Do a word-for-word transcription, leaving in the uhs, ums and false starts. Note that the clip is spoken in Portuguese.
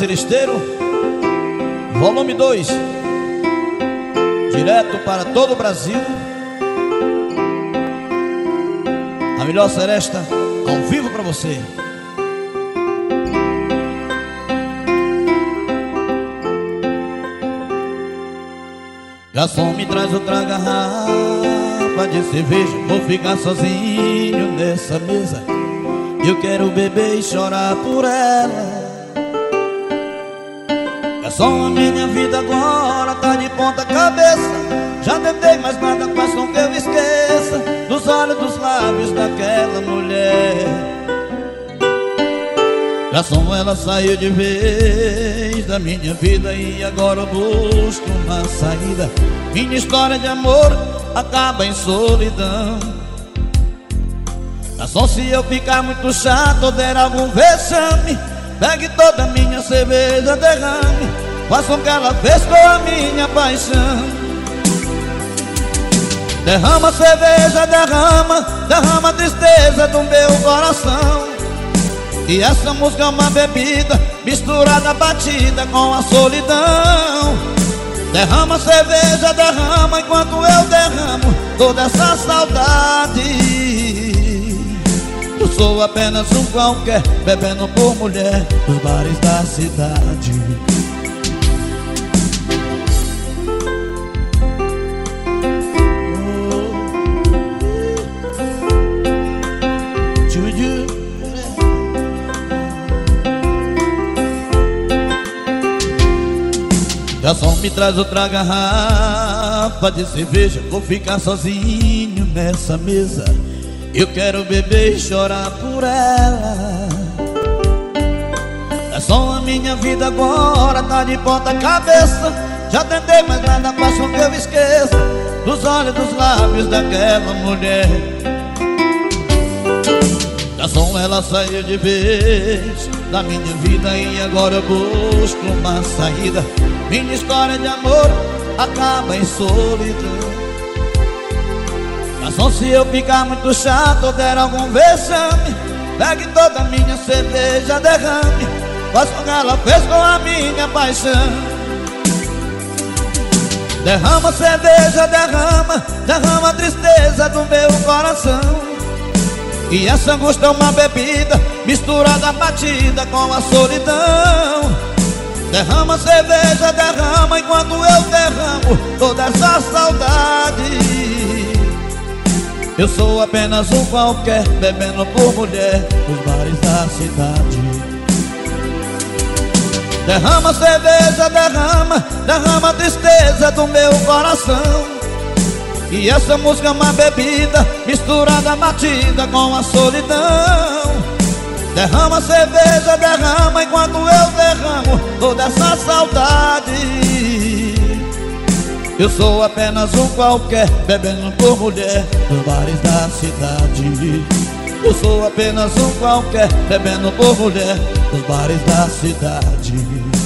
Seresteiro, volume dois, direto para todo o Brasil. A melhor seresta ao vivo pra você. Garçom, me traz outra garrafa de cerveja. Vou ficar sozinho nessa mesa. Eu quero beber e chorar por ela. Garçom, a minha vida agora tá de ponta cabeça. Já tentei, mas nada faz com que eu esqueça dos olhos, dos lábios daquela mulher. Garçom, ela saiu de vez da minha vida e agora eu busco uma saída. Minha história de amor acaba em solidão. Garçom, se eu ficar muito chato ou der algum vexame, pegue toda a minha cerveja, derrame, faça o que ela fez com a minha paixão. Derrama cerveja, derrama, derrama a tristeza do meu coração. E essa música é uma bebida misturada, batida com a solidão. Derrama cerveja, derrama, enquanto eu derramo toda essa saudade. Eu sou apenas um qualquer, bebendo por mulher nos bares da cidade. Garçom, me traz outra garrafa de cerveja. Vou ficar sozinho nessa mesa. Eu quero beber e chorar por ela. Garçom, a minha vida agora tá de ponta cabeça. Já tentei, mas nada faz com que eu esqueça dos olhos, dos lábios daquela mulher. Garçom, ela saiu de vez da minha vida e agora eu busco uma saída. Minha história de amor acaba em solidão. Garçom, se eu ficar muito chato ou der algum vexame, pegue toda a minha cerveja, derrame, faça o que ela fez com a minha paixão. Derrama cerveja, derrama, derrama a tristeza do meu coração. E essa angústia é uma bebida misturada, batida com a solidão. Derrama cerveja, derrama, enquanto eu derramo toda essa saudade. Eu sou apenas um qualquer, bebendo por mulher nos bares da cidade. Derrama cerveja, derrama, derrama a tristeza do meu coração. E essa música é uma bebida misturada, batida com a solidão. Derrama cerveja, derrama, enquanto eu derramo toda essa saudade. Eu sou apenas um qualquer, bebendo por mulher nos bares da cidade. Eu sou apenas um qualquer, bebendo por mulher nos bares da cidade.